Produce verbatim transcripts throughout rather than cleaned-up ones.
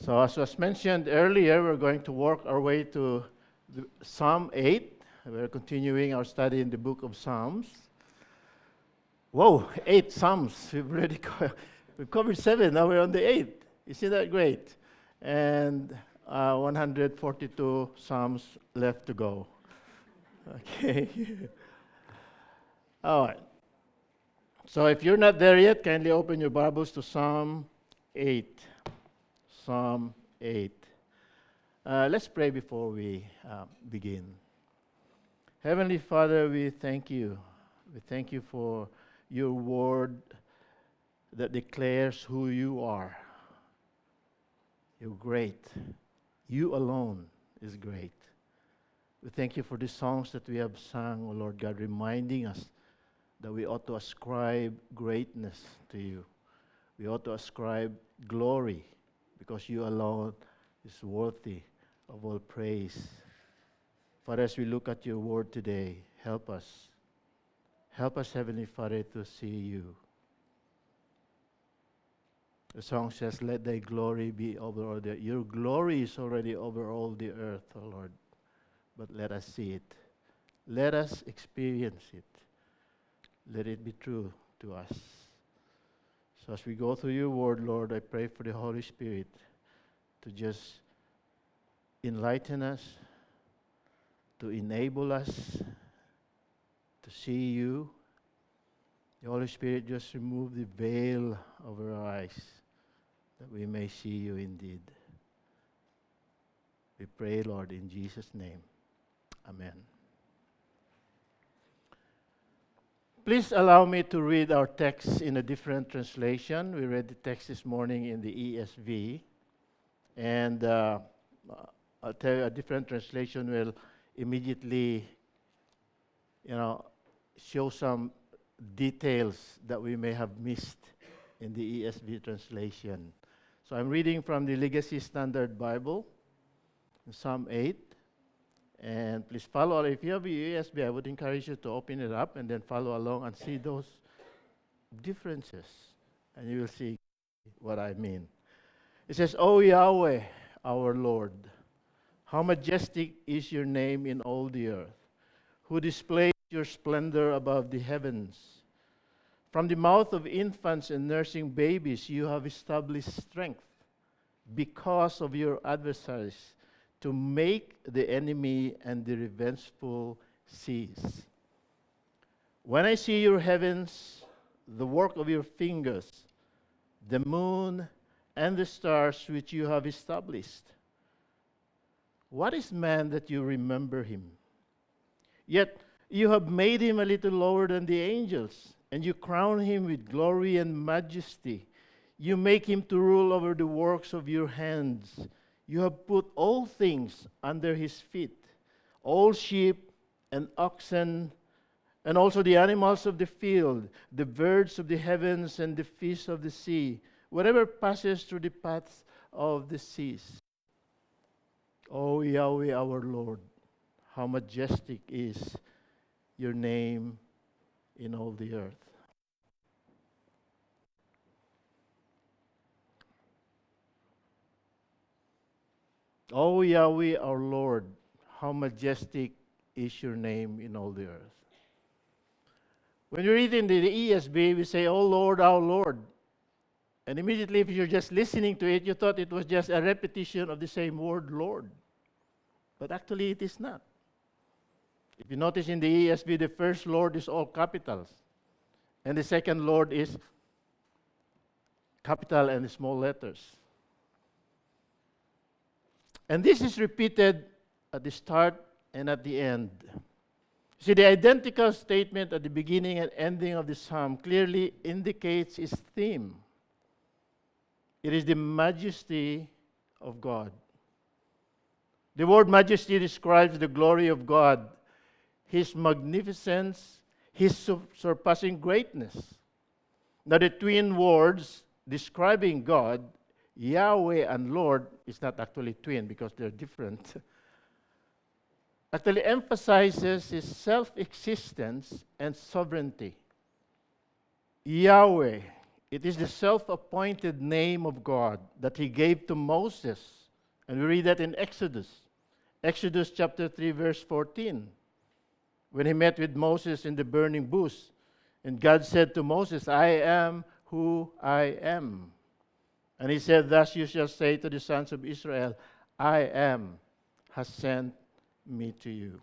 So as was mentioned earlier, we're going to work our way to the Psalm eight. We're continuing our study in the book of Psalms. Whoa, eight Psalms. We've already co- we've covered seven. Now we're on the eighth. Isn't that great? And uh, one hundred forty-two Psalms left to go. Okay. All right. So if you're not there yet, kindly open your Bibles to Psalm eight. Psalm eight. Uh, let's pray before we uh, begin. Heavenly Father, we thank you. We thank you for your word that declares who you are. You're great. You alone is great. We thank you for the songs that we have sung, O Lord God, reminding us that we ought to ascribe greatness to you. We ought to ascribe glory because you alone is worthy of all praise. Father, as we look at your word today, help us. Help us, Heavenly Father, to see you. The song says, let thy glory be over all the earth. Your glory is already over all the earth, O Lord. But let us see it. Let us experience it. Let it be true to us. So as we go through your word, Lord, I pray for the Holy Spirit to just enlighten us, to enable us to see you. The Holy Spirit, just remove the veil over our eyes that we may see you indeed. We pray, Lord, in Jesus' name. Amen. Please allow me to read our text in a different translation. We read the text this morning in the E S V. And uh, I'll tell you, a different translation will immediately, you know, show some details that we may have missed in the E S V translation. So I'm reading from the Legacy Standard Bible, Psalm eight. And please follow. If you have a E S V, I would encourage you to open it up and then follow along and see those differences. And you will see what I mean. It says, O Yahweh, our Lord, how majestic is your name in all the earth, who displays your splendor above the heavens. From the mouth of infants and nursing babies, you have established strength because of your adversaries, to make the enemy and the revengeful cease. When I see your heavens, the work of your fingers, the moon and the stars which you have established, what is man that you remember him? Yet you have made him a little lower than the angels, and you crown him with glory and majesty. You make him to rule over the works of your hands. You have put all things under his feet, all sheep and oxen, and also the animals of the field, the birds of the heavens and the fish of the sea, whatever passes through the paths of the seas. O Yahweh our Lord, how majestic is your name in all the earth. O Yahweh our Lord, how majestic is your name in all the earth. When you read in the E S V, we say, O Lord, our Lord. And immediately, if you're just listening to it, you thought it was just a repetition of the same word, Lord. But actually, it is not. If you notice in the E S V, the first Lord is all capitals. And the second Lord is capital and small letters. And this is repeated at the start and at the end. See, the identical statement at the beginning and ending of the psalm clearly indicates its theme. It is the majesty of God. The word majesty describes the glory of God, his magnificence, his su- surpassing greatness. Now, the twin words describing God, Yahweh and Lord, is not actually twin because they're different. Actually emphasizes his self-existence and sovereignty. Yahweh It is the self-appointed name of God that he gave to Moses. And we read that in Exodus. Exodus chapter three, verse fourteen. When he met with Moses in the burning bush, and God said to Moses, I am who I am. And he said, thus you shall say to the sons of Israel, I am has sent me to you.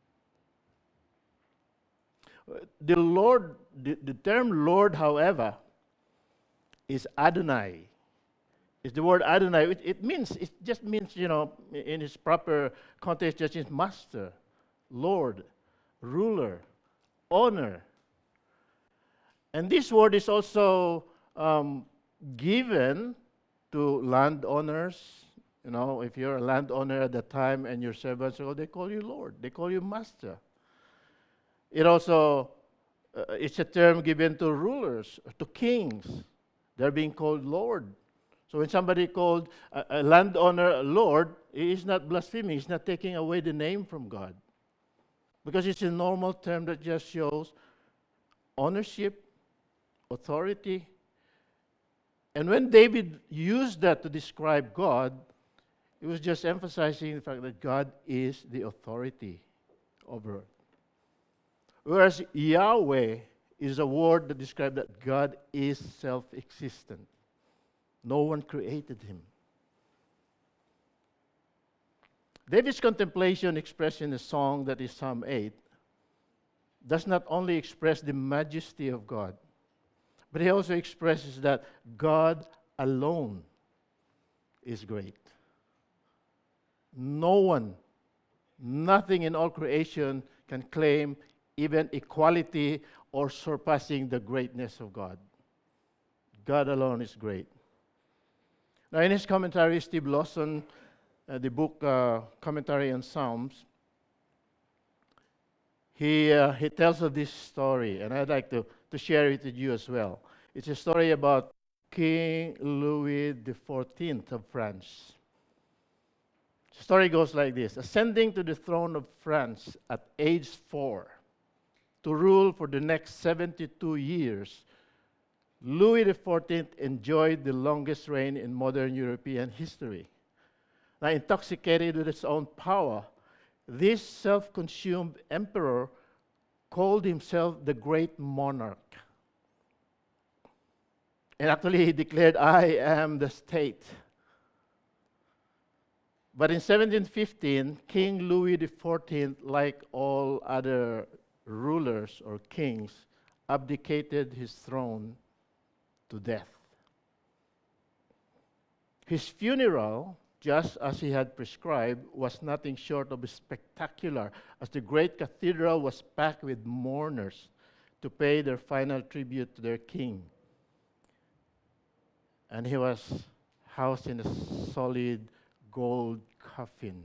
The Lord, the, the term Lord, however, is Adonai. It's the word Adonai. It, it means, it just means, you know, in its proper context, just means master, Lord, ruler, honor. And this word is also um, given to landowners. You know, if you're a landowner at the time and your servants, well, they call you Lord. They call you master. It also, uh, it's a term given to rulers, to kings. They're being called Lord. So when somebody called a, a landowner Lord, he is not blaspheming. He's not taking away the name from God. Because it's a normal term that just shows ownership, authority. And when David used that to describe God, it was just emphasizing the fact that God is the authority over it. Whereas Yahweh is a word that describes that God is self-existent. No one created him. David's contemplation expressed in the song that is Psalm eight does not only express the majesty of God, but he also expresses that God alone is great. No one, nothing in all creation can claim even equality or surpassing the greatness of God. God alone is great. Now, in his commentary, Steve Lawson, uh, the book uh, Commentary on Psalms, he uh, he tells of this story, and I'd like to, to share it with you as well. It's a story about King Louis the fourteenth of France. The story goes like this. Ascending to the throne of France at age four, to rule for the next seventy-two years, Louis the fourteenth enjoyed the longest reign in modern European history. Now, intoxicated with his own power, this self-consumed emperor called himself the great monarch. And actually, he declared, I am the state. But in seventeen fifteen, King Louis the fourteenth, like all other rulers or kings, abdicated his throne to death. His funeral, just as he had prescribed, was nothing short of spectacular, as the great cathedral was packed with mourners to pay their final tribute to their king. And he was housed in a solid gold coffin.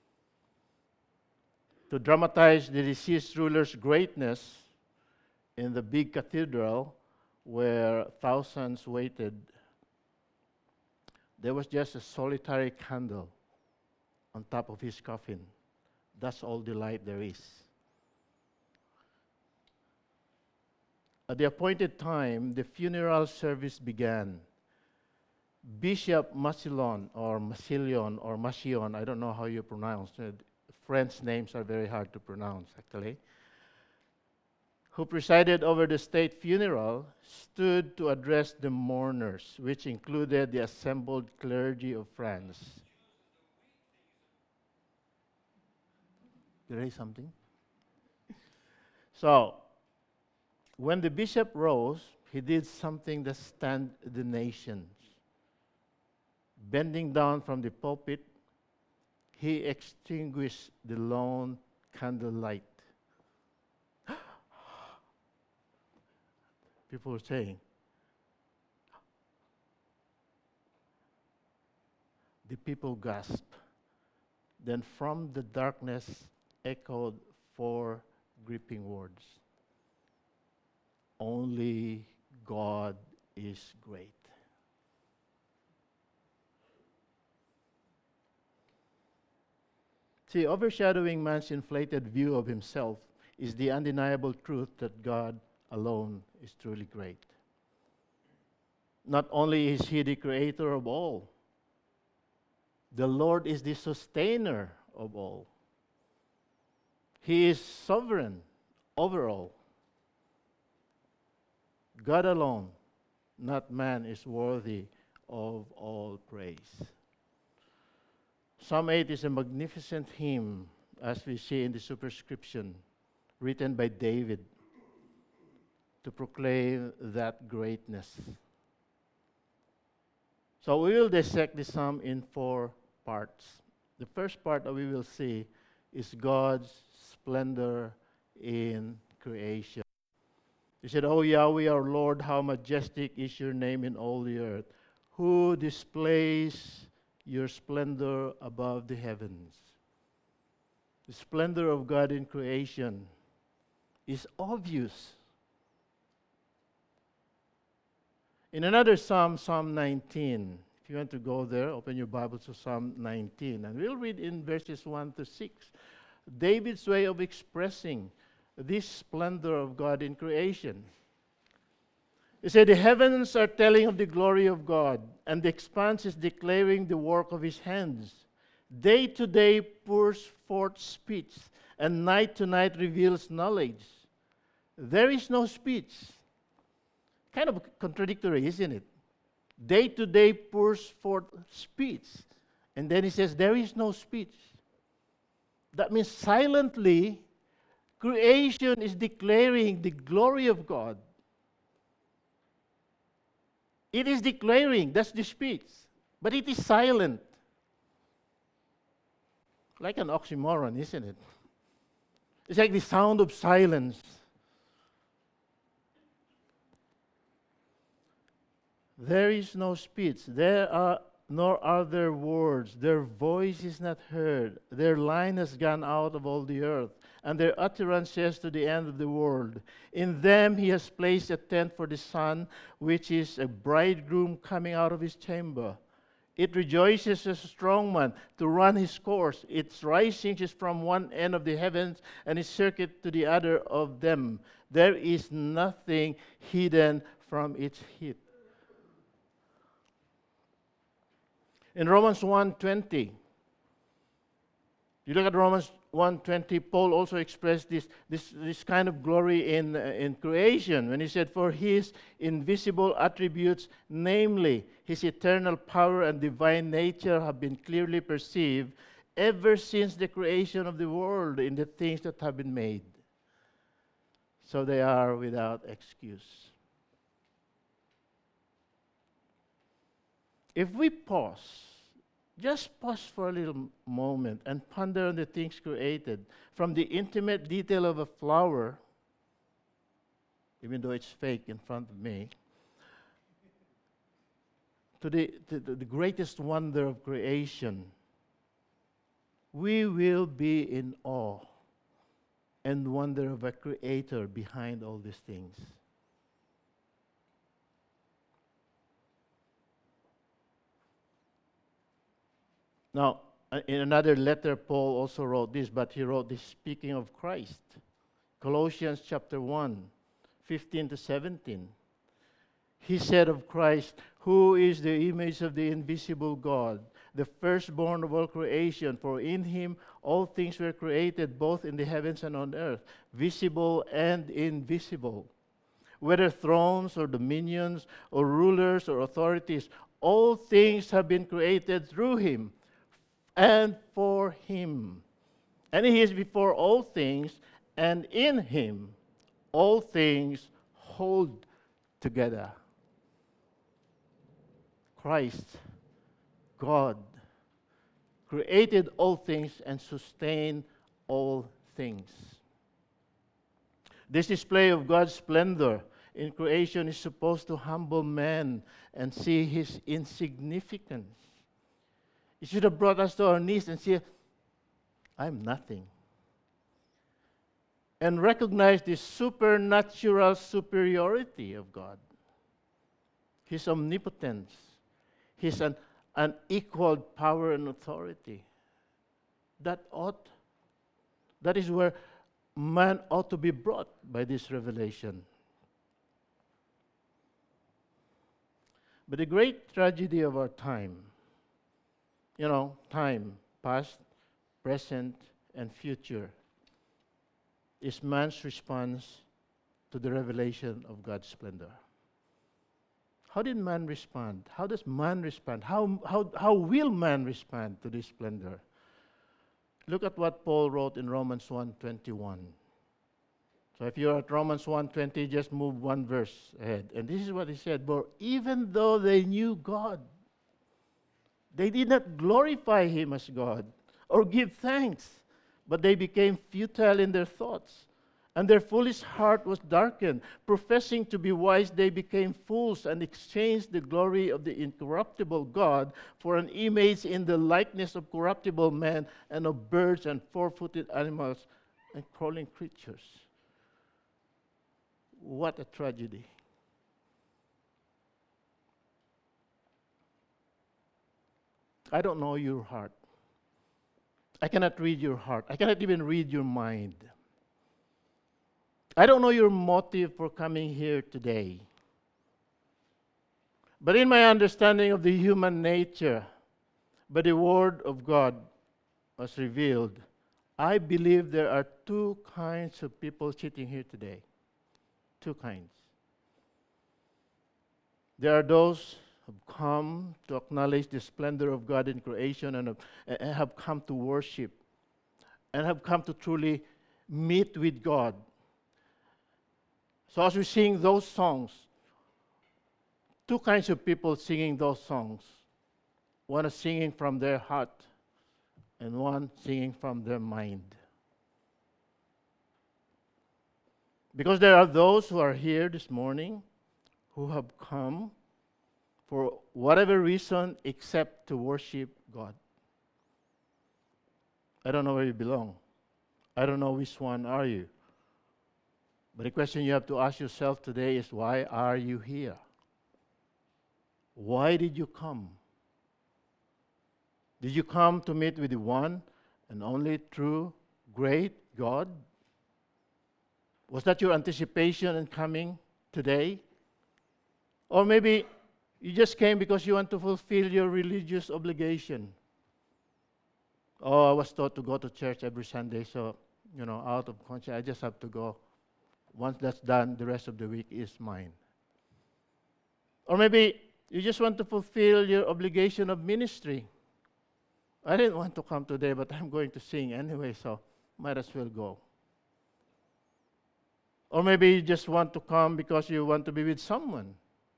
To dramatize the deceased ruler's greatness, in the big cathedral where thousands waited, there was just a solitary candle on top of his coffin. That's all the light there is. At the appointed time, the funeral service began. Bishop Massillon, or Massillon, or Massillon, I don't know how you pronounce it. French names are very hard to pronounce, actually, who presided over the state funeral, stood to address the mourners, which included the assembled clergy of France. Did I say something? So, when the bishop rose, he did something that stunned the nations. Bending down from the pulpit, he extinguished the lone candlelight. People were saying, the people gasped. Then from the darkness echoed four gripping words. Only God is great. See, overshadowing man's inflated view of himself is the undeniable truth that God alone is truly great. Not only is He the creator of all, the Lord is the sustainer of all. He is sovereign over all. God alone, not man, is worthy of all praise. Psalm eight is a magnificent hymn, as we see in the superscription, written by David to proclaim that greatness. So we will dissect the psalm in four parts. The first part that we will see is God's splendor in creation. He said, "O Yahweh, our Lord, how majestic is your name in all the earth, who displays your splendor above the heavens." The splendor of God in creation is obvious. In another psalm, Psalm nineteen, if you want to go there, open your Bible to Psalm nineteen, and we'll read in verses one to six, David's way of expressing this splendor of God in creation. He said, "The heavens are telling of the glory of God, and the expanse is declaring the work of His hands. Day to day pours forth speech, and night to night reveals knowledge. There is no speech." Kind of contradictory, isn't it? Day to day pours forth speech, and then he says, there is no speech. That means silently, creation is declaring the glory of God. It is declaring, that's the speech, but it is silent. Like an oxymoron, isn't it? It's like the sound of silence. There is no speech, there are nor are there words. Their voice is not heard. Their line has gone out of all the earth, and their utterance says to the end of the world. In them He has placed a tent for the sun, which is a bridegroom coming out of his chamber. It rejoices as a strong man to run his course. Its rising is from one end of the heavens, and its circuit to the other of them. There is nothing hidden from its heat. In Romans one twenty, you look at Romans one twenty, Paul also expressed this, this, this kind of glory in, uh, in creation when he said, "For His invisible attributes, namely His eternal power and divine nature, have been clearly perceived ever since the creation of the world in the things that have been made. So they are without excuse." If we pause, just pause for a little moment and ponder on the things created, from the intimate detail of a flower, even though it's fake in front of me, to the, to the, the greatest wonder of creation, we will be in awe and wonder of a creator behind all these things. Now, in another letter, Paul also wrote this, but he wrote this speaking of Christ. Colossians chapter one, fifteen to seventeen. He said of Christ, "Who is the image of the invisible God, the firstborn of all creation, for in Him all things were created, both in the heavens and on earth, visible and invisible. Whether thrones or dominions or rulers or authorities, all things have been created through Him and for Him. And He is before all things, and in Him all things hold together." Christ, God, created all things and sustained all things. This display of God's splendor in creation is supposed to humble man and see his insignificance. It should have brought us to our knees and say, "I'm nothing." And recognize the supernatural superiority of God, His omnipotence, His un- unequaled power and authority. That ought, that is where man ought to be brought by this revelation. But the great tragedy of our time, you know, time, past, present, and future, is man's response to the revelation of God's splendor. How did man respond? How does man respond? How, how, how will man respond to this splendor? Look at what Paul wrote in Romans one twenty-one. So if you're at Romans one twenty, just move one verse ahead. And this is what he said, "For even though they knew God, they did not glorify him as God or give thanks, but they became futile in their thoughts. And their foolish heart was darkened. Professing to be wise, they became fools and exchanged the glory of the incorruptible God for an image in the likeness of corruptible men and of birds and four-footed animals and crawling creatures." What a tragedy. I don't know your heart. I cannot read your heart. I cannot even read your mind. I don't know your motive for coming here today. But in my understanding of the human nature, by the Word of God was revealed, I believe there are two kinds of people sitting here today. Two kinds. There are those who have come to acknowledge the splendor of God in creation and have, and have come to worship and have come to truly meet with God. So as we sing those songs, two kinds of people singing those songs. One is singing from their heart, and one singing from their mind. Because there are those who are here this morning who have come for whatever reason except to worship God. I don't know where you belong. I don't know which one are you. But the question you have to ask yourself today is, why are you here? Why did you come? Did you come to meet with the one and only true, great God? Was that your anticipation in coming today? Or maybe you just came because you want to fulfill your religious obligation. Oh, I was taught to go to church every Sunday, so, you know, out of conscience, I just have to go. Once that's done, the rest of the week is mine. Or maybe you just want to fulfill your obligation of ministry. I didn't want to come today, but I'm going to sing anyway, so might as well go. Or maybe you just want to come because you want to be with someone.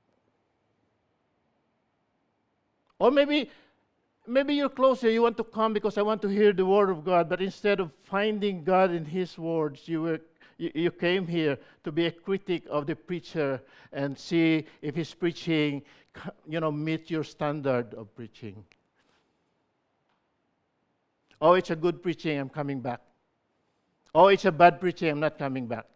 Or maybe maybe you're closer, you want to come because I want to hear the Word of God, but instead of finding God in His words, you were You, you came here to be a critic of the preacher and see if his preaching, you know, meet your standard of preaching. Oh, it's a good preaching, I'm coming back. Oh, it's a bad preaching, I'm not coming back.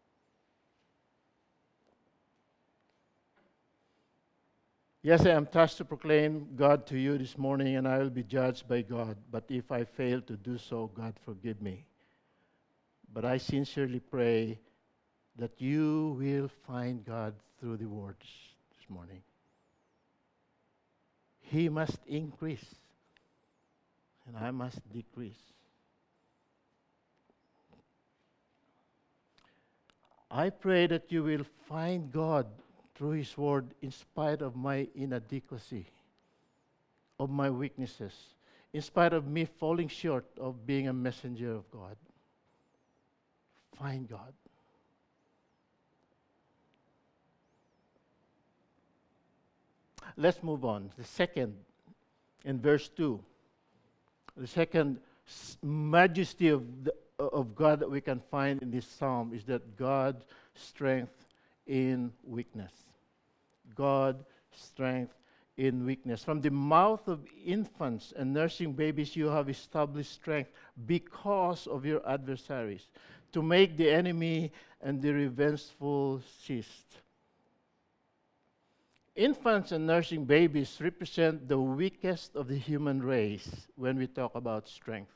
Yes, I am tasked to proclaim God to you this morning, and I will be judged by God. But if I fail to do so, God forgive me. But I sincerely pray that you will find God through the words this morning. He must increase, and I must decrease. I pray that you will find God through His Word in spite of my inadequacy, of my weaknesses, in spite of me falling short of being a messenger of God. Find God. Let's move on. The second, in verse two, the second majesty of, the, of God that we can find in this psalm is that God's strength in weakness. God's strength in weakness. From the mouth of infants and nursing babies, you have established strength because of your adversaries, to make the enemy and the revengeful cease. Infants and nursing babies represent the weakest of the human race when we talk about strength.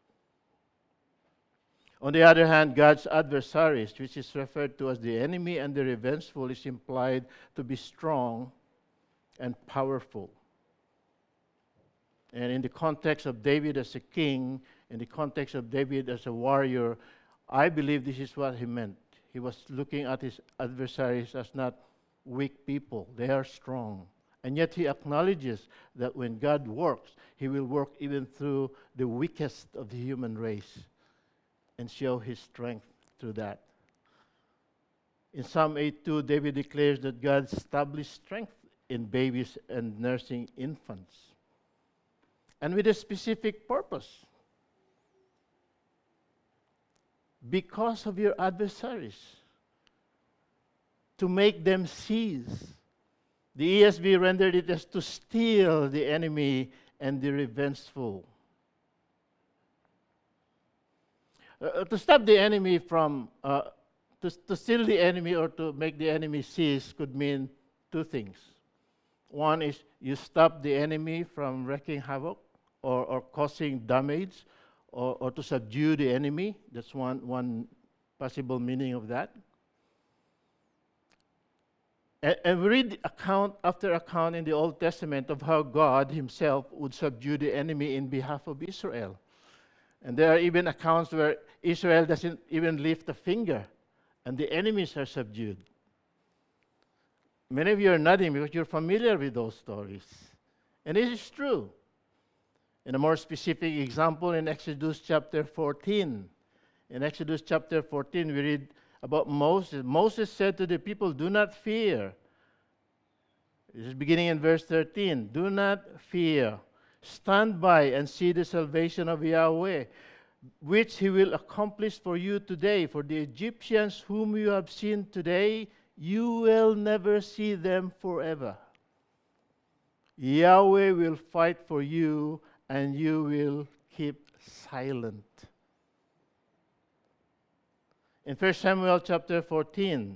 On the other hand, God's adversaries, which is referred to as the enemy and the revengeful, is implied to be strong and powerful. And in the context of David as a king, in the context of David as a warrior, I believe this is what he meant. He was looking at his adversaries as not weak people. They are strong. And yet he acknowledges that when God works, he will work even through the weakest of the human race and show his strength through that. In Psalm eight two, David declares that God established strength in babies and nursing infants, and with a specific purpose. Because of your adversaries, to make them cease. The E S V rendered it as to steal the enemy and the revengeful. Uh, to stop the enemy from, uh, to, to steal the enemy or to make the enemy cease could mean two things. One is you stop the enemy from wreaking havoc or, or causing damage or, or to subdue the enemy. That's one, one possible meaning of that. And, and we read account after account in the Old Testament of how God himself would subdue the enemy in behalf of Israel. And there are even accounts where Israel doesn't even lift a finger and the enemies are subdued. Many of you are nodding because you're familiar with those stories. And it is true. In a more specific example, in Exodus chapter fourteen. In Exodus chapter fourteen, we read about Moses. Moses said to the people, "Do not fear." This is beginning in verse thirteen. "Do not fear. Stand by and see the salvation of Yahweh, which he will accomplish for you today. For the Egyptians whom you have seen today, you will never see them forever. Yahweh will fight for you, and you will keep silent." In First Samuel chapter fourteen,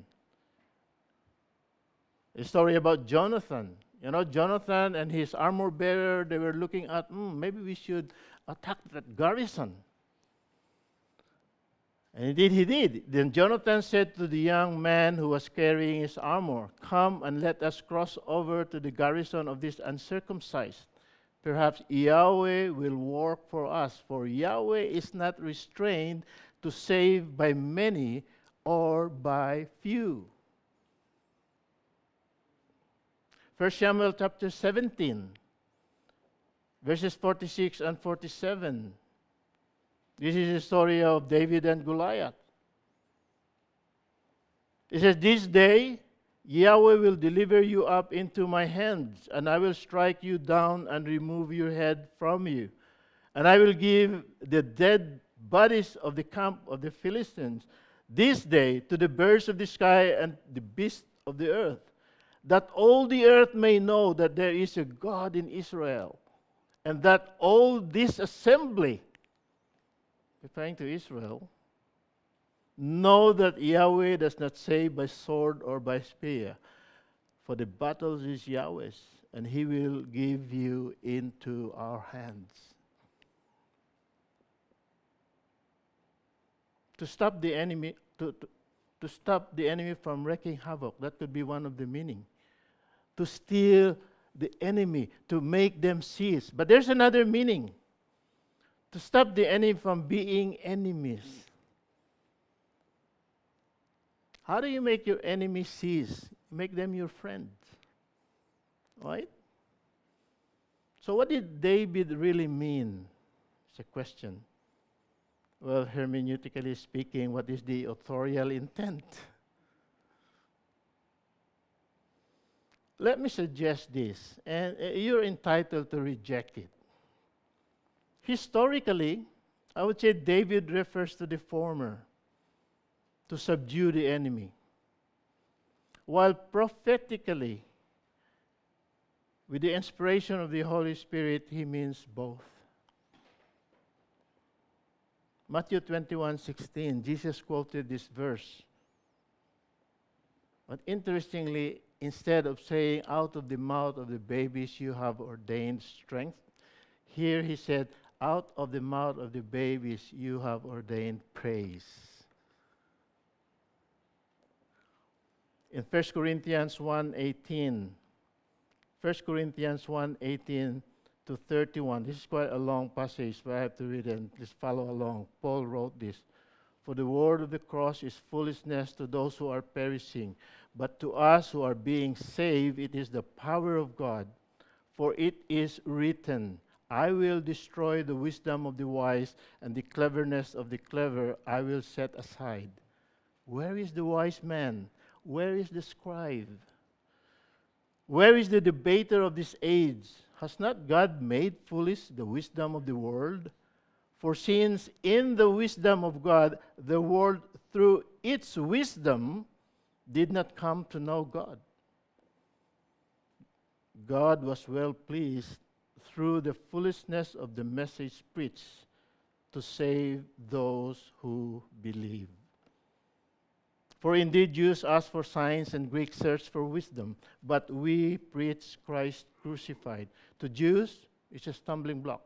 a story about Jonathan. You know, Jonathan and his armor bearer, they were looking at, mm, maybe we should attack that garrison. And indeed he did. Then Jonathan said to the young man who was carrying his armor, "Come and let us cross over to the garrison of this uncircumcised. Perhaps Yahweh will work for us, for Yahweh is not restrained to save by many or by few." First Samuel chapter seventeen, verses forty-six and forty-seven. This is the story of David and Goliath. It says, "This day Yahweh will deliver you up into my hands, and I will strike you down and remove your head from you. And I will give the dead bodies of the camp of the Philistines this day to the birds of the sky and the beasts of the earth, that all the earth may know that there is a God in Israel, and that all this assembly," referring to Israel, "know that Yahweh does not save by sword or by spear, for the battles is Yahweh's, and he will give you into our hands." To stop the enemy, to, to, to stop the enemy from wreaking havoc, that could be one of the meaning. To steal the enemy, to make them cease. But there's another meaning. To stop the enemy from being enemies. How do you make your enemies cease? Make them your friends. Right? So what did David really mean? It's a question. Well, hermeneutically speaking, what is the authorial intent? Let me suggest this, and uh, you're entitled to reject it. Historically, I would say David refers to the former, to subdue the enemy. While prophetically, with the inspiration of the Holy Spirit, he means both. Matthew twenty-one sixteen, Jesus quoted this verse. But interestingly, instead of saying, "Out of the mouth of the babies you have ordained strength," here he said, "Out of the mouth of the babies you have ordained praise." In First Corinthians one eighteen, First Corinthians one eighteen to thirty-one. This is quite a long passage, but I have to read it and please follow along. Paul wrote this. For the word of the cross is foolishness to those who are perishing, but to us who are being saved, it is the power of God. For it is written, I will destroy the wisdom of the wise, and the cleverness of the clever I will set aside. Where is the wise man? Where is the scribe? Where is the debater of this age? Has not God made foolish the wisdom of the world? For since in the wisdom of God, the world through its wisdom did not come to know God, God was well pleased through the foolishness of the message preached to save those who believe. For indeed Jews ask for signs and Greeks search for wisdom, but we preach Christ crucified. To Jews, it's a stumbling block.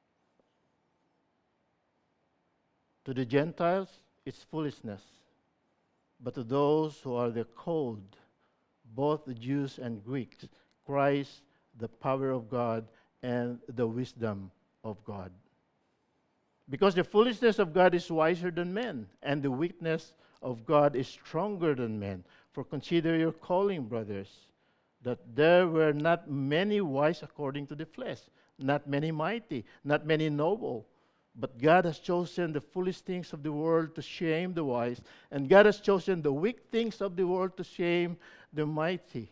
To the Gentiles, it's foolishness. But to those who are the called, both the Jews and Greeks, Christ, the power of God, and the wisdom of God. Because the foolishness of God is wiser than men, and the weakness of God is stronger than men. For consider your calling, brothers, that there were not many wise according to the flesh, not many mighty, not many noble. But God has chosen the foolish things of the world to shame the wise, and God has chosen the weak things of the world to shame the mighty.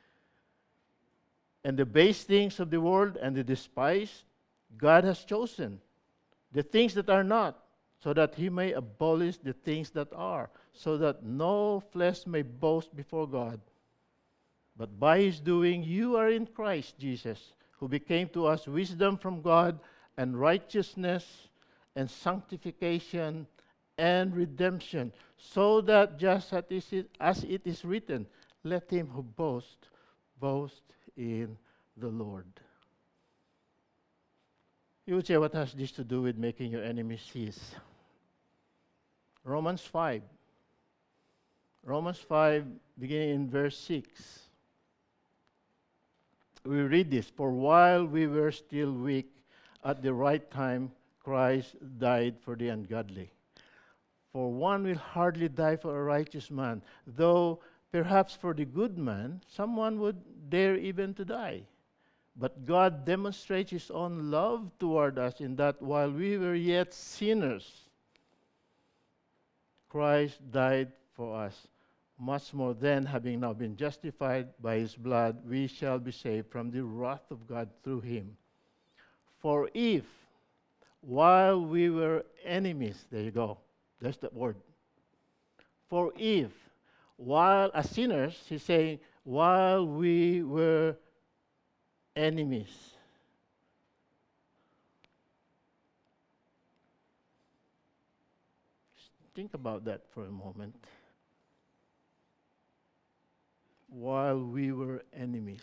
And the base things of the world and the despised, God has chosen the things that are not, so that he may abolish the things that are, so that no flesh may boast before God. But by his doing, you are in Christ Jesus, who became to us wisdom from God and righteousness and sanctification and redemption, so that just as it is written, let him who boasts, boast in the Lord. You would say, what has this to do with making your enemies cease? Romans five. Romans five, beginning in verse six. We read this, for while we were still weak, at the right time, Christ died for the ungodly. For one will hardly die for a righteous man, though perhaps for the good man, someone would dare even to die. But God demonstrates his own love toward us in that while we were yet sinners, Christ died for us. Much more then, having now been justified by his blood, we shall be saved from the wrath of God through him. For if, while we were enemies, there you go, there's that word. For if, while as sinners, he's saying, while we were enemies. Think about that for a moment. While we were enemies,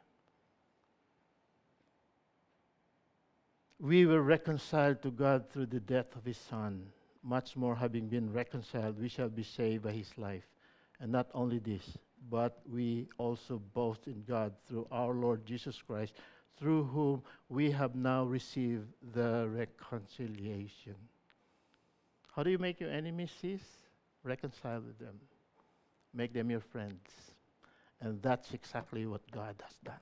we were reconciled to God through the death of his Son. Much more, having been reconciled, we shall be saved by his life. And not only this, but we also boast in God through our Lord Jesus Christ, through whom we have now received the reconciliation. How do you make your enemies cease? Reconcile with them. Make them your friends. And that's exactly what God has done.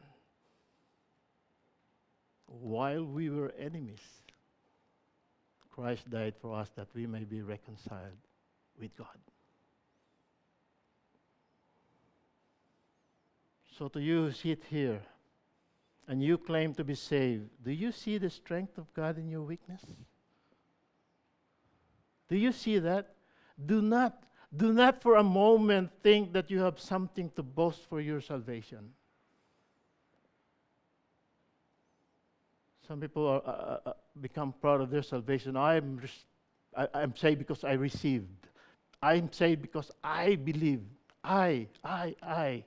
While we were enemies, Christ died for us that we may be reconciled with God. So to you who sit here and you claim to be saved, do you see the strength of God in your weakness? Do you see that? Do not, do not for a moment think that you have something to boast for your salvation. Some people are, uh, uh, become proud of their salvation. I'm, res- I, I'm saved because I received. I'm saved because I believe. I, I, I.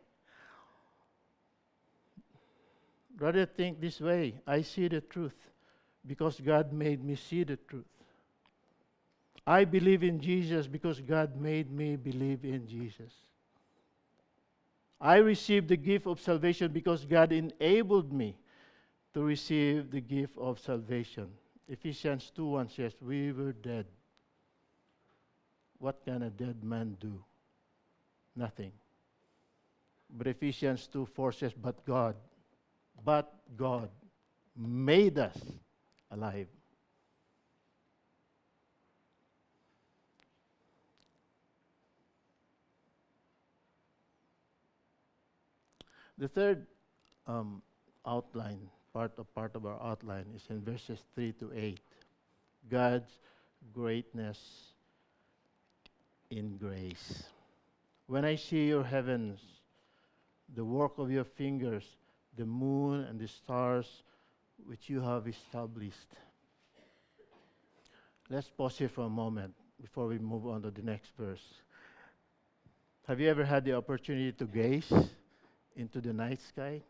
Rather think this way. I see the truth because God made me see the truth. I believe in Jesus because God made me believe in Jesus. I received the gift of salvation because God enabled me to receive the gift of salvation. Ephesians two one says, we were dead. What can a dead man do? Nothing. But Ephesians two four says, but God, but God made us alive. The third um, outline, part of part of our outline, is in verses three to eight. God's greatness in grace. When I see your heavens, the work of your fingers, the moon and the stars which you have established. Let's pause here for a moment before we move on to the next verse. Have you ever had the opportunity to gaze into the night sky?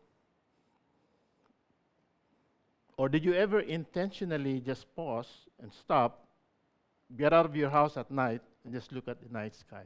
Or did you ever intentionally just pause and stop, get out of your house at night, and just look at the night sky?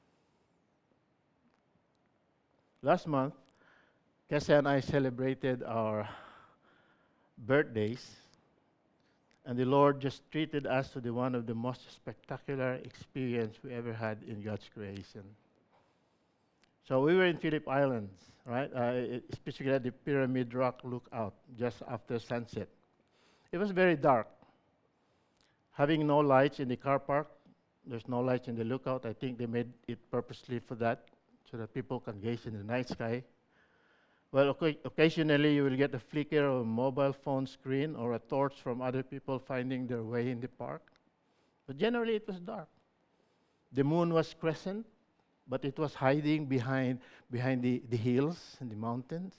Last month, Kesha and I celebrated our birthdays, and the Lord just treated us to the one of the most spectacular experience we ever had in God's creation. So we were in Phillip Islands, right? Uh, especially at the Pyramid Rock Lookout, just after sunset. It was very dark. Having no lights in the car park, there's no lights in the lookout. I think they made it purposely for that, so that people can gaze in the night sky. Well, okay, occasionally you will get a flicker of a mobile phone screen or a torch from other people finding their way in the park. But generally it was dark. The moon was crescent, but it was hiding behind, behind the, the hills and the mountains.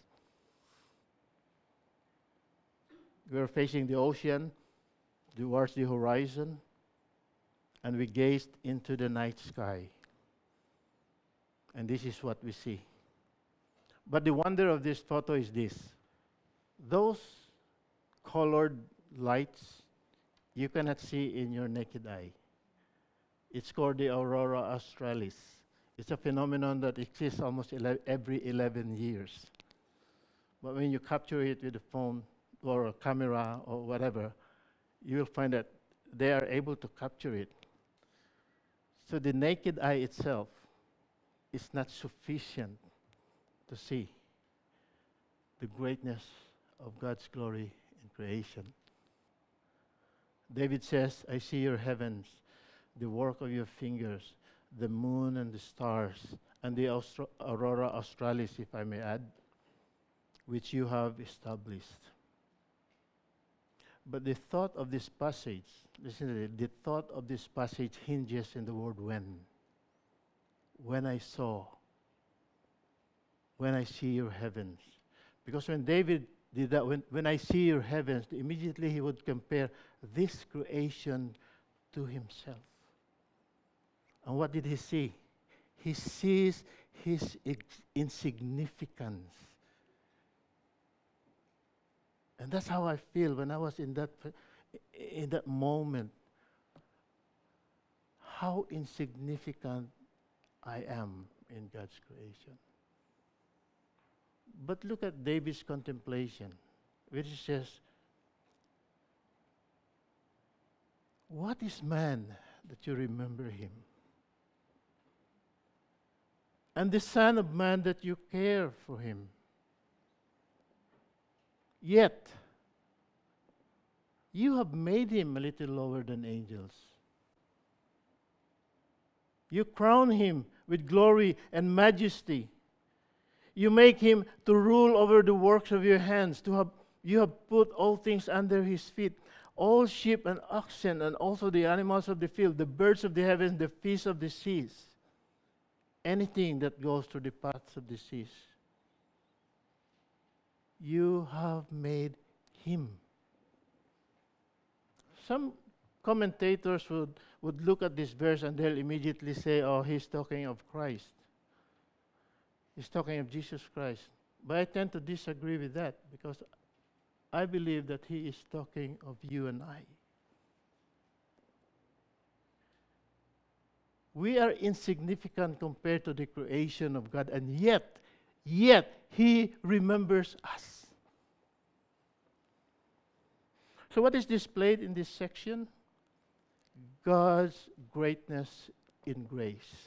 We were facing the ocean towards the horizon, and we gazed into the night sky. And this is what we see. But the wonder of this photo is this. Those colored lights you cannot see in your naked eye. It's called the aurora australis. It's a phenomenon that exists almost ele- every eleven years. But when you capture it with a phone or a camera or whatever, you will find that they are able to capture it. So the naked eye itself is not sufficient to see the greatness of God's glory in creation. David says, I see your heavens, the work of your fingers, the moon and the stars, and the Austra- aurora australis, if I may add, which you have established. But the thought of this passage, listen to it, the thought of this passage hinges in the word when. When I saw, when I see your heavens. Because when David did that, when, when I see your heavens, immediately he would compare this creation to himself. And what did he see? He sees his ex- insignificance. And that's how I feel when I was in that in that moment. How insignificant I am in God's creation. But look at David's contemplation, which says, what is man that you remember him? And the Son of Man that you care for him. Yet, you have made him a little lower than angels. You crown him with glory and majesty. You make him to rule over the works of your hands. To have, you have put all things under his feet, all sheep and oxen, and also the animals of the field, the birds of the heavens, the fish of the seas, anything that goes through the paths of the seas. You have made him. Some commentators would, would look at this verse and they'll immediately say, oh, he's talking of Christ. He's talking of Jesus Christ. But I tend to disagree with that because I believe that he is talking of you and I. We are insignificant compared to the creation of God, and yet yet He remembers us. So what is displayed in this section? God's greatness in grace.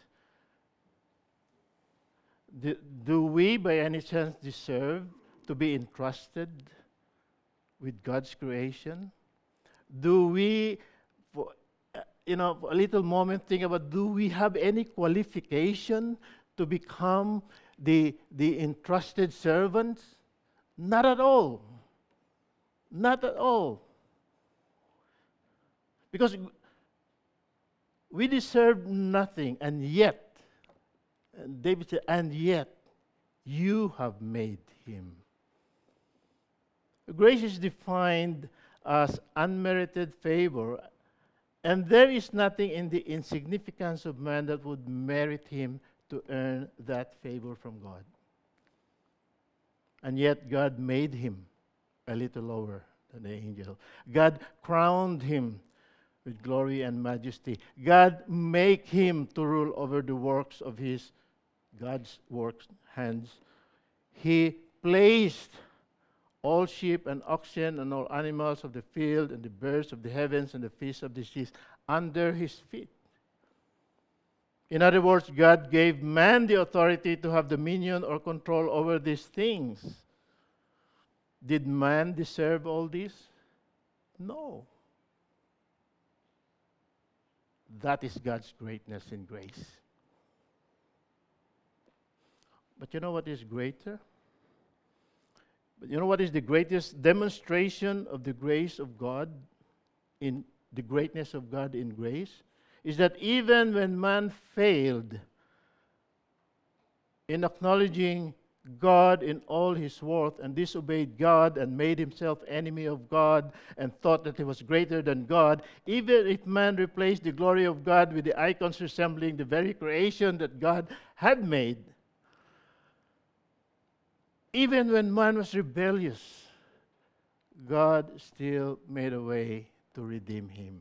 Do, do we by any chance deserve to be entrusted with God's creation? Do we, for, uh, you know, for a little moment, think about, do we have any qualification to become the, the entrusted servants? Not at all. Not at all. Because we deserve nothing, and yet, and David said, and yet, you have made him. Grace is defined as unmerited favor, and there is nothing in the insignificance of man that would merit him to earn that favor from God. And yet, God made him a little lower than the angel. God crowned him with glory and majesty. God make him to rule over the works of his, God's works, hands. He placed all sheep and oxen and all animals of the field and the birds of the heavens and the fish of the seas under his feet. In other words, God gave man the authority to have dominion or control over these things. Did man deserve all this? No. That is God's greatness in grace. But you know what is greater? But you know what is the greatest demonstration of the grace of God, in the greatness of God in grace? Is that even when man failed in acknowledging God in all his worth and disobeyed God and made himself enemy of God and thought that he was greater than God, even if man replaced the glory of God with the icons resembling the very creation that God had made, even when man was rebellious, God still made a way to redeem him.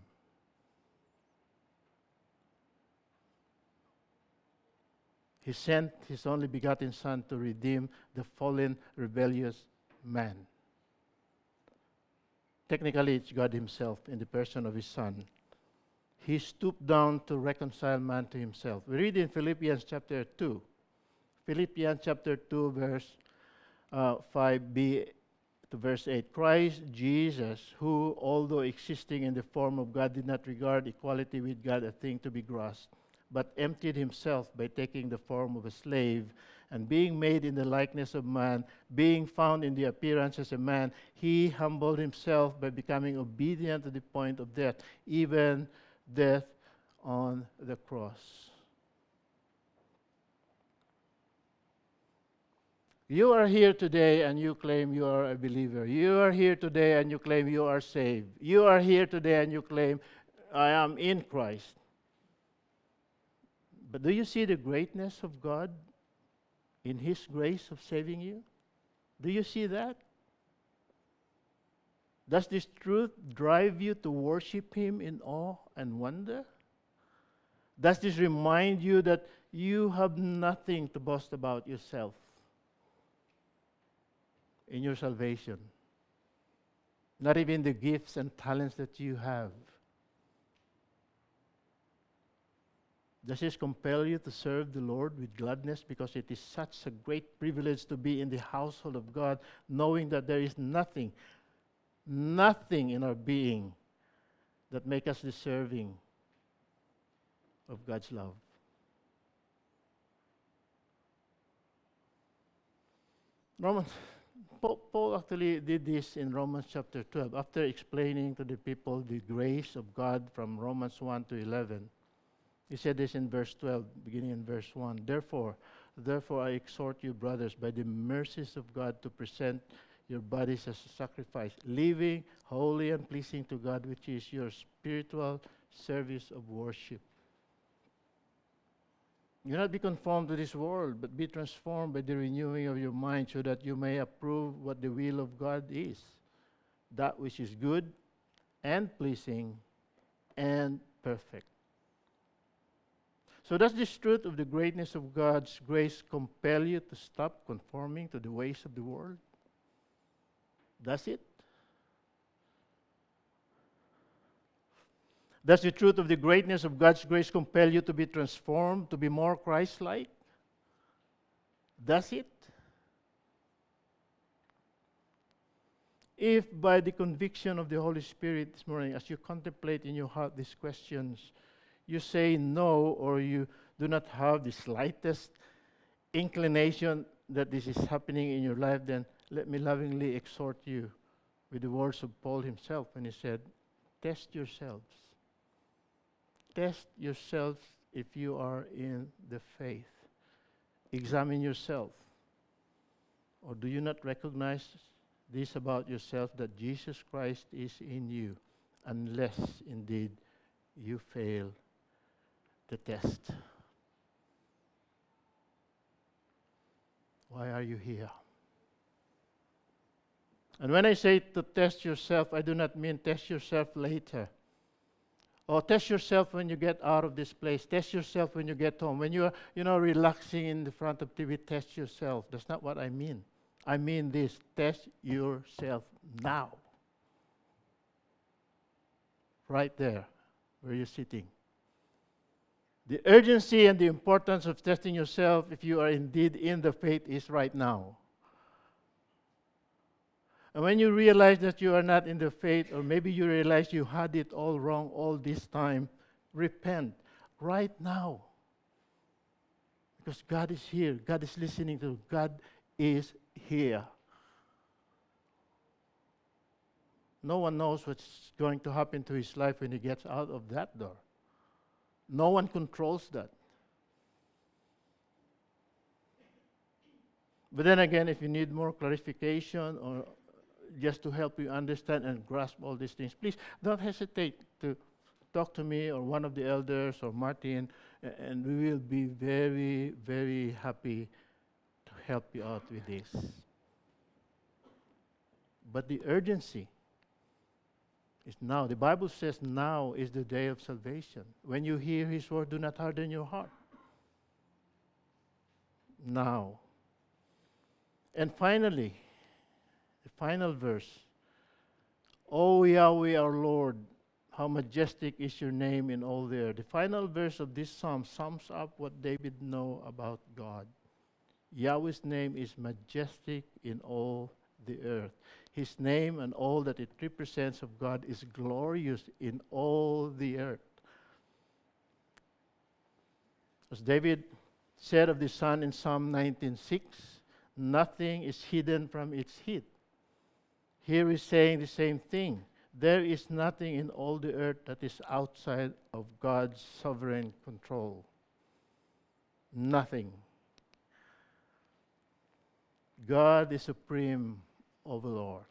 He sent his only begotten Son to redeem the fallen, rebellious man. Technically, it's God himself in the person of his Son. He stooped down to reconcile man to himself. We read in Philippians chapter two. Philippians chapter two, verse uh, five b to verse eight. Christ Jesus, who, although existing in the form of God, did not regard equality with God a thing to be grasped, but emptied himself by taking the form of a slave, and being made in the likeness of man, being found in the appearance as a man, he humbled himself by becoming obedient to the point of death, even death on the cross. You are here today and you claim you are a believer. You are here today and you claim you are saved. You are here today and you claim, I am in Christ. But do you see the greatness of God in His grace of saving you? Do you see that? Does this truth drive you to worship Him in awe and wonder? Does this remind you that you have nothing to boast about yourself in your salvation? Not even the gifts and talents that you have. Does this compel you to serve the Lord with gladness, because it is such a great privilege to be in the household of God, knowing that there is nothing, nothing in our being that makes us deserving of God's love? Romans, Paul, Paul actually did this in Romans chapter twelve, after explaining to the people the grace of God from Romans one to eleven. He said this in verse twelve, beginning in verse one. Therefore, therefore I exhort you, brothers, by the mercies of God, to present your bodies as a sacrifice, living, holy, and pleasing to God, which is your spiritual service of worship. Do not be conformed to this world, but be transformed by the renewing of your mind, so that you may approve what the will of God is, that which is good and pleasing and perfect. So does this truth of the greatness of God's grace compel you to stop conforming to the ways of the world? Does it? Does the truth of the greatness of God's grace compel you to be transformed, to be more Christ-like? Does it? If by the conviction of the Holy Spirit this morning, as you contemplate in your heart these questions, you say no, or you do not have the slightest inclination that this is happening in your life, then let me lovingly exhort you with the words of Paul himself when he said, test yourselves. Test yourselves if you are in the faith. Examine yourself. Or do you not recognize this about yourself, that Jesus Christ is in you, unless indeed you fail the test? Why are you here? And when I say to test yourself, I do not mean test yourself later. Or test yourself when you get out of this place. Test yourself when you get home. When you are, you know, relaxing in the front of T V, test yourself. That's not what I mean. I mean this, test yourself now. Right there, where you're sitting. The urgency and the importance of testing yourself, if you are indeed in the faith, is right now. And when you realize that you are not in the faith, or maybe you realize you had it all wrong all this time, repent right now. Because God is here. God is listening to you. God is here. No one knows what's going to happen to his life when he gets out of that door. No one controls that. But then again, if you need more clarification or just to help you understand and grasp all these things, please don't hesitate to talk to me or one of the elders or Martin, and we will be very, very happy to help you out with this. But the urgency is now. The Bible says now is the day of salvation. When you hear His word, do not harden your heart. Now. And finally, the final verse. O Yahweh our Lord, how majestic is your name in all the earth. The final verse of this psalm sums up what David knew about God. Yahweh's name is majestic in all the earth. His name and all that it represents of God is glorious in all the earth. As David said of the sun in Psalm nineteen six, nothing is hidden from its heat. Here he's saying the same thing. There is nothing in all the earth that is outside of God's sovereign control. Nothing. God is supreme over all.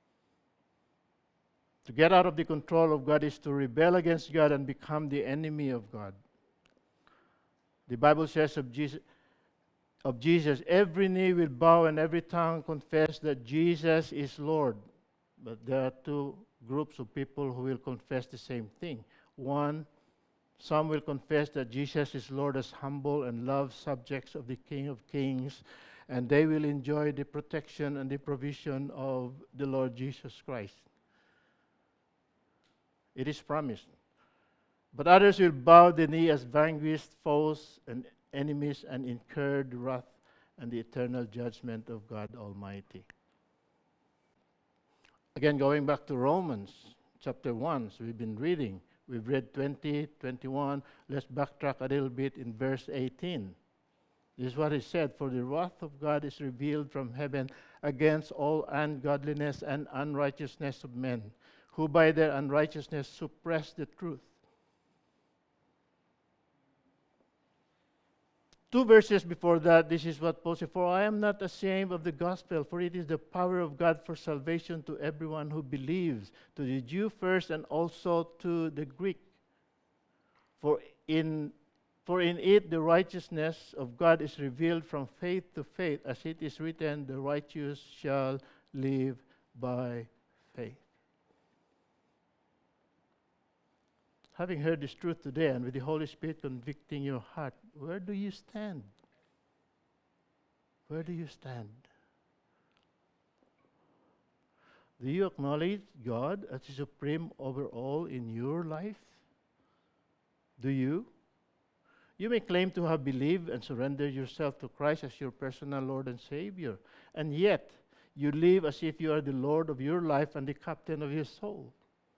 To get out of the control of God is to rebel against God and become the enemy of God. The Bible says of Jesus, of Jesus, every knee will bow and every tongue confess that Jesus is Lord. But there are two groups of people who will confess the same thing. One, some will confess that Jesus is Lord as humble and loved subjects of the King of Kings, and they will enjoy the protection and the provision of the Lord Jesus Christ. It is promised. But others will bow the knee as vanquished foes and enemies and incur the wrath and the eternal judgment of God Almighty. Again, going back to Romans chapter one, so we've been reading. We've read twenty, twenty-one. Let's backtrack a little bit in verse eighteen. This is what he said, for the wrath of God is revealed from heaven against all ungodliness and unrighteousness of men, who by their unrighteousness suppress the truth. Two verses before that, this is what Paul said, for I am not ashamed of the gospel, for it is the power of God for salvation to everyone who believes, to the Jew first and also to the Greek. For in For in it the righteousness of God is revealed from faith to faith, as it is written, the righteous shall live by faith. having heard this truth today and with the Holy Spirit convicting your heart, where do you stand? Where do you stand? Do you acknowledge God as the supreme over all in your life? Do you? You may claim to have believed and surrendered yourself to Christ as your personal Lord and Savior, and yet you live as if you are the Lord of your life and the captain of your soul.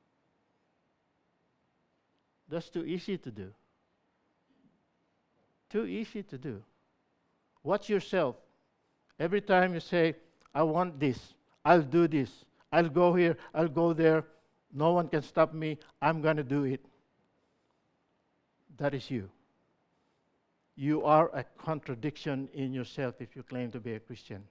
That's too easy to do. Too easy to do. Watch yourself. Every time you say, I want this, I'll do this, I'll go here, I'll go there, no one can stop me, I'm going to do it. That is you. You are a contradiction in yourself if you claim to be a Christian.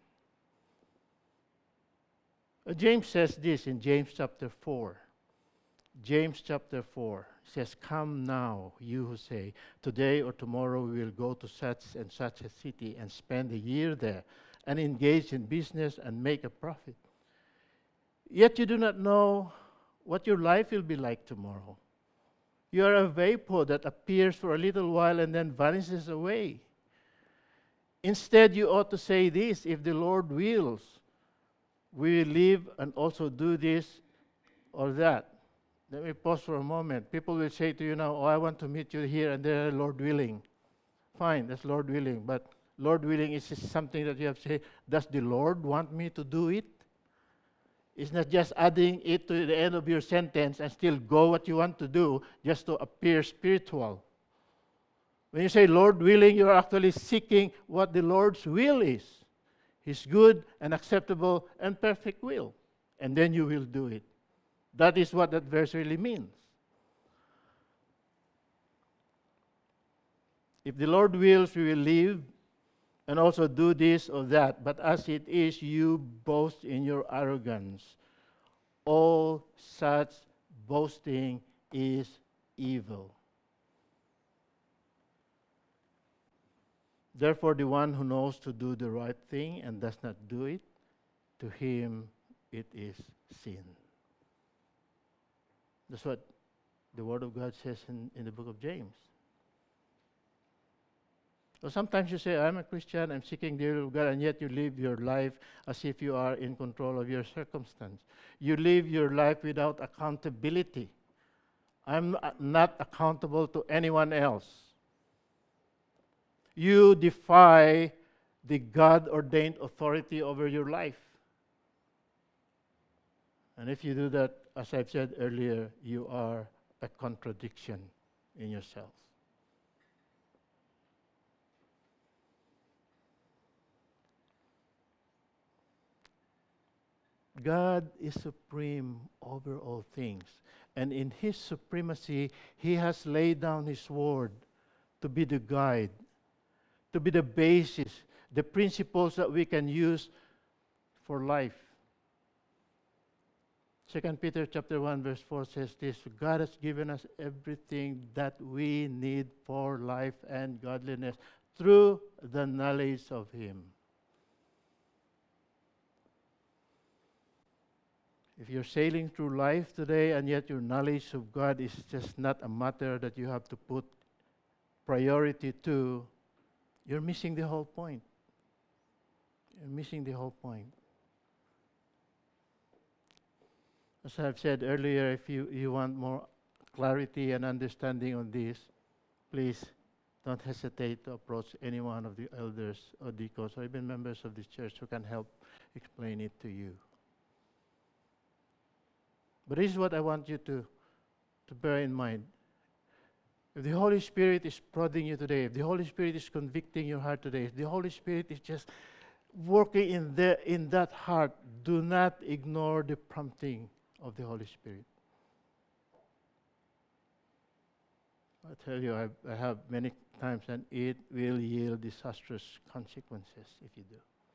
Uh, James says this in James chapter four. James chapter four says, come now, you who say, today or tomorrow we will go to such and such a city and spend a year there and engage in business and make a profit. Yet you do not know what your life will be like tomorrow. You are a vapor that appears for a little while and then vanishes away. Instead, you ought to say this, if the Lord wills, we will live and also do this or that. Let me pause for a moment. People will say to you now, oh, I want to meet you here and there, Lord willing. Fine, that's Lord willing. But Lord willing is something that you have to say, does the Lord want me to do it? It's not just adding it to the end of your sentence and still go what you want to do just to appear spiritual. When you say Lord willing, you're actually seeking what the Lord's will is. His good and acceptable and perfect will. And then you will do it. That is what that verse really means. If the Lord wills, we will live and also do this or that. But as it is, you boast in your arrogance. All such boasting is evil. Therefore, the one who knows to do the right thing and does not do it, to him it is sin. That's what the Word of God says in, in the book of James. So sometimes you say, I'm a Christian, I'm seeking the will of God, and yet you live your life as if you are in control of your circumstance. You live your life without accountability. I'm not accountable to anyone else. You defy the God-ordained authority over your life. And if you do that, as I've said earlier, you are a contradiction in yourself. God is supreme over all things. And in His supremacy, He has laid down His word to be the guide, to be the basis, the principles that we can use for life. Second Peter chapter one verse four says this, God has given us everything that we need for life and godliness through the knowledge of Him. If you're sailing through life today and yet your knowledge of God is just not a matter that you have to put priority to, you're missing the whole point. You're missing the whole point. As I've said earlier, if you, you want more clarity and understanding on this, please don't hesitate to approach any one of the elders or deacons or even members of this church who can help explain it to you. But this is what I want you to, to bear in mind. If the Holy Spirit is prodding you today, if the Holy Spirit is convicting your heart today, if the Holy Spirit is just working in, the, in that heart, do not ignore the prompting of the Holy Spirit. I tell you, I, I have many times, and it will yield disastrous consequences if you do.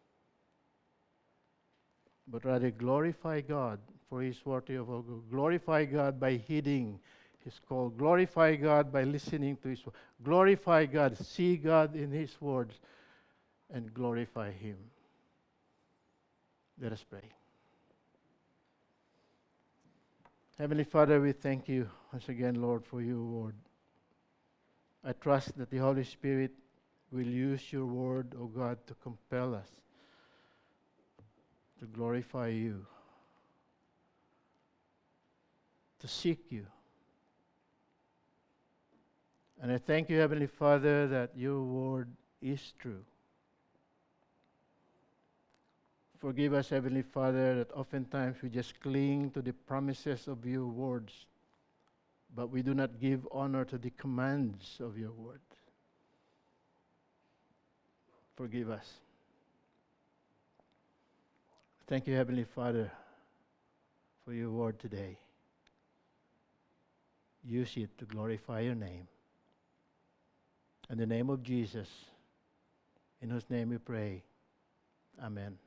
But rather glorify God for His word of all. Glorify God by heeding His call. Glorify God by listening to His word. Glorify God, see God in His words, and glorify Him. Let us pray. Heavenly Father, we thank you once again, Lord, for your word. I trust that the Holy Spirit will use your word, O God, to compel us to glorify you, to seek you. And I thank you, Heavenly Father, that your word is true. Forgive us, Heavenly Father, that oftentimes we just cling to the promises of your words, but we do not give honor to the commands of your word. Forgive us. Thank you, Heavenly Father, for your word today. Use it to glorify your name. In the name of Jesus, in whose name we pray. Amen.